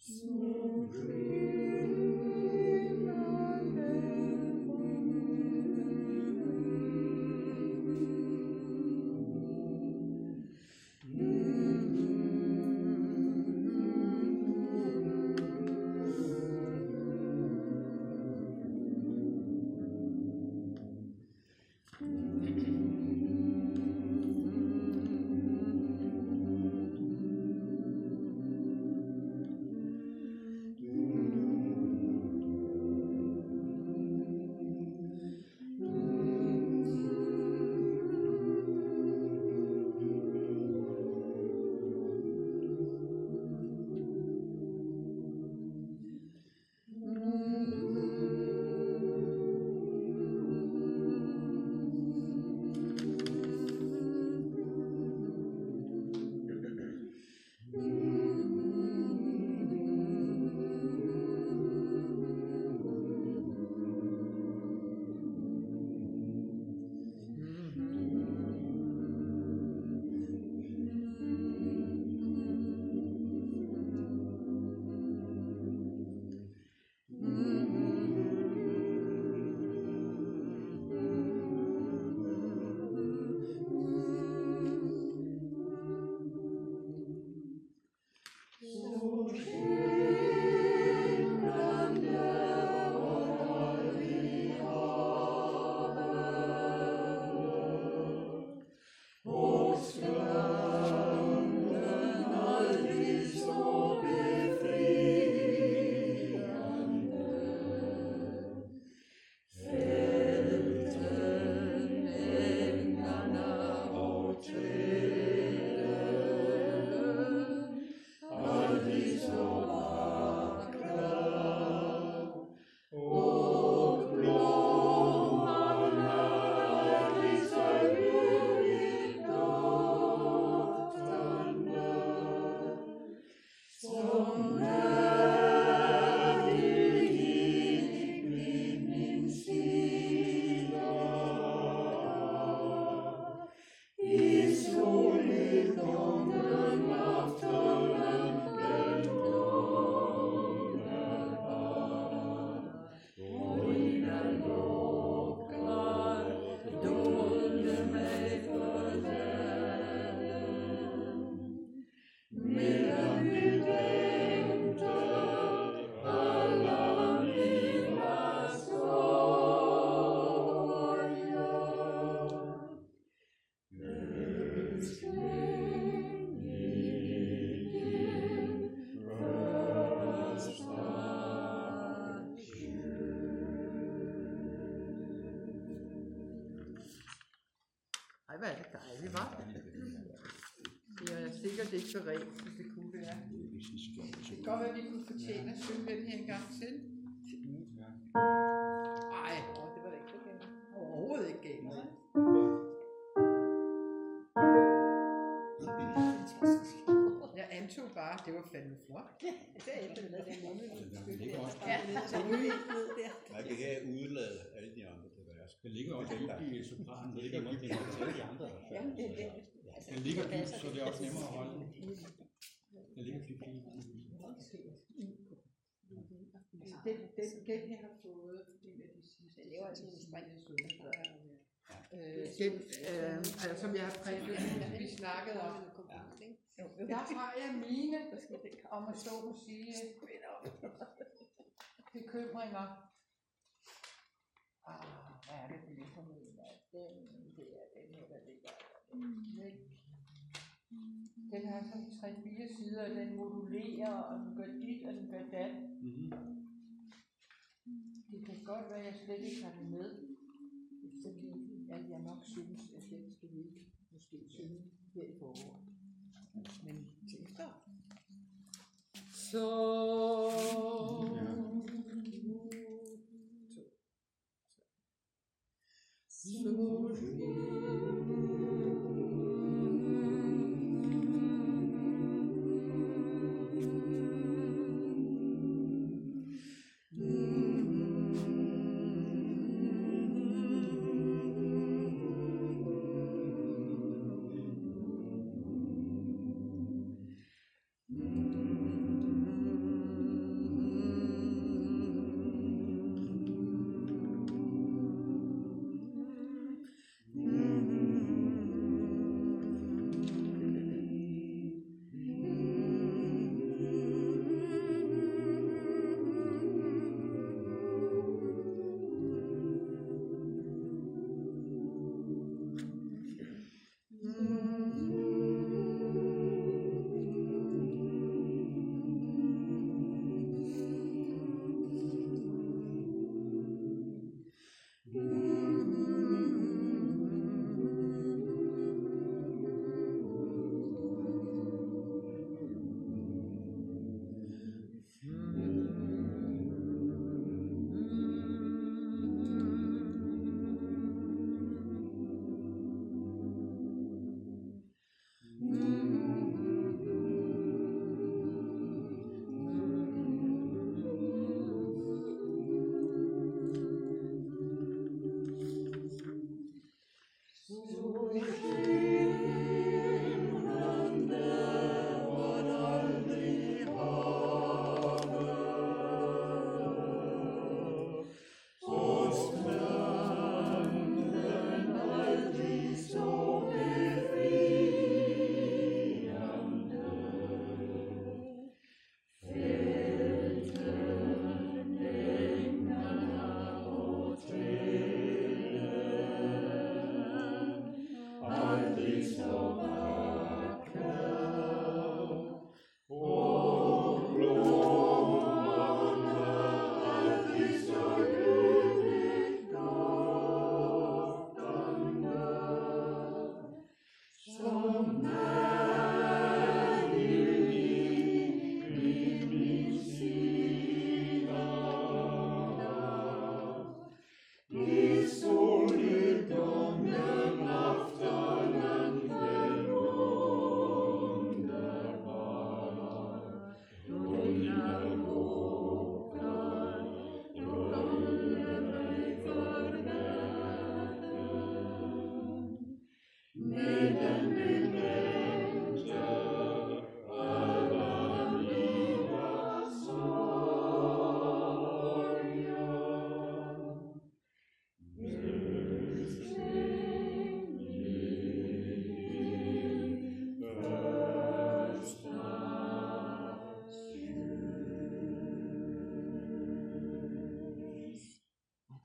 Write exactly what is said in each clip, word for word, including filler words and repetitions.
Ej, hvad er det dejligt, hva'? Det er sikkert ikke beredt, hvis det kunne være. Det kan godt være, at vi kunne fortjene at synge den her en gang til. Ej, det var da ikke så galt. Overhovedet ikke galt. Jeg antog bare, det var fandme flot. Det er efter, hvad det er måned. Ja, så nu er ikke ned der. Nej, det kan udlade alle de andre til deres. Den ligger også dybt i sopranen, den ligger dybt i alle de andre. Den ligger dybt, så det er også nemmere at holde. Den ligger dybt i. Den, den, den her har fået en af de sidste. Den laver altså nogle spring. Øh, den, øh, altså, som jeg har præget, vi snakkede om. Der har jeg mine om at stå og sige bekymringer. Ah, hvad er det for lidt for mig? Den, det er den her, der ligger. Den har sådan tre fire sider, og den modulerer, og den gør dit, og den gør dat. Det kan godt være, at jeg slet ikke har det med. Fordi at jeg nok synes, at den skal vi ikke måske synge her i foråret. Men til efterår. Så...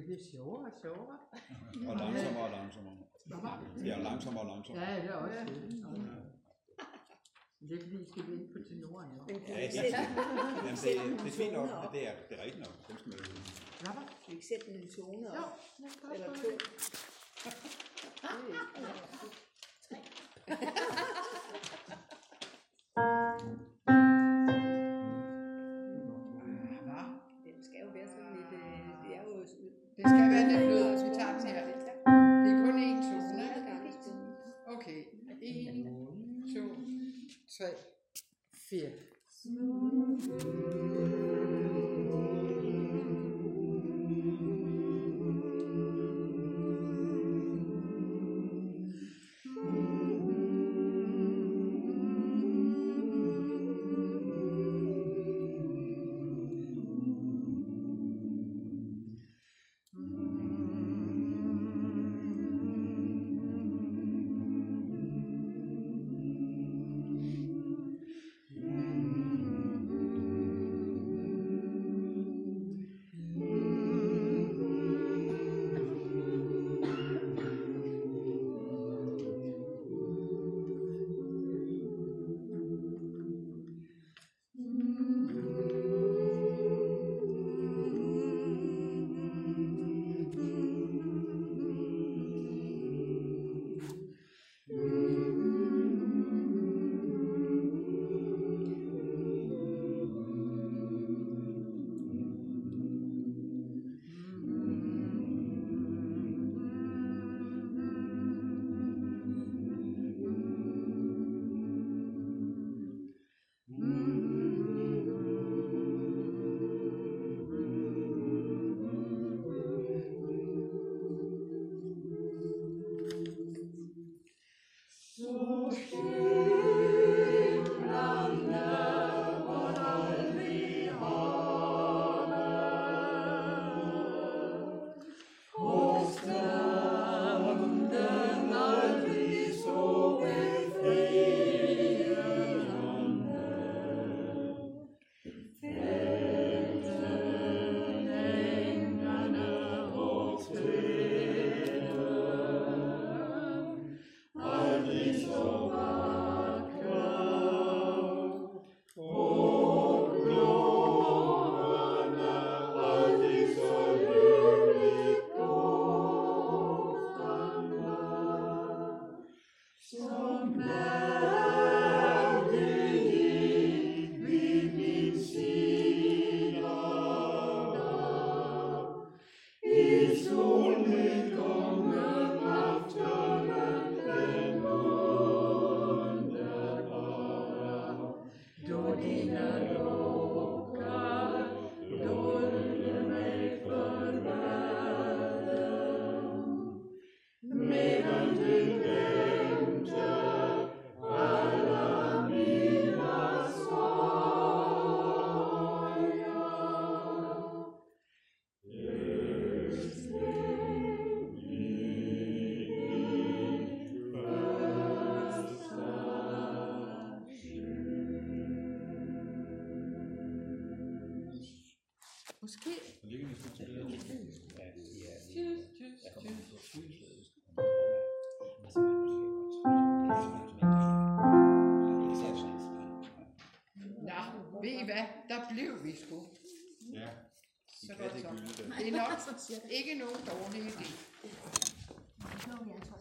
det bliver sjovere og sjovere. Og langsommere og langsommere. Ja, langsommere og langsommere. Ja, det er også det. Det er fordi, I skal vente på tenoren, jo. Men kan Ja, vi helt sætte, sikkert. kan vi Jamen, det, sætte nogle det er fint nok, toner men op? det er, det er rigtigt nok. Dem skal man jo. Hvad var? Kan vi ikke sætte nogle toner Jo, op? jeg kan Eller også to? prøve det. Nå, Den skal jo være sådan lidt, øh, det er jo... det skal være lidt blød, hvis vi tager den her. Det er kun én tone. Okay, en, to, tre, fire. Måske. Der ligger næsten til det. Ja, ja. Tjus, tjus, tjus. Nå, ved I hvad? Der blev vi sgu. Ja. Så godt så. Det er nok ikke nogen dårlig idé.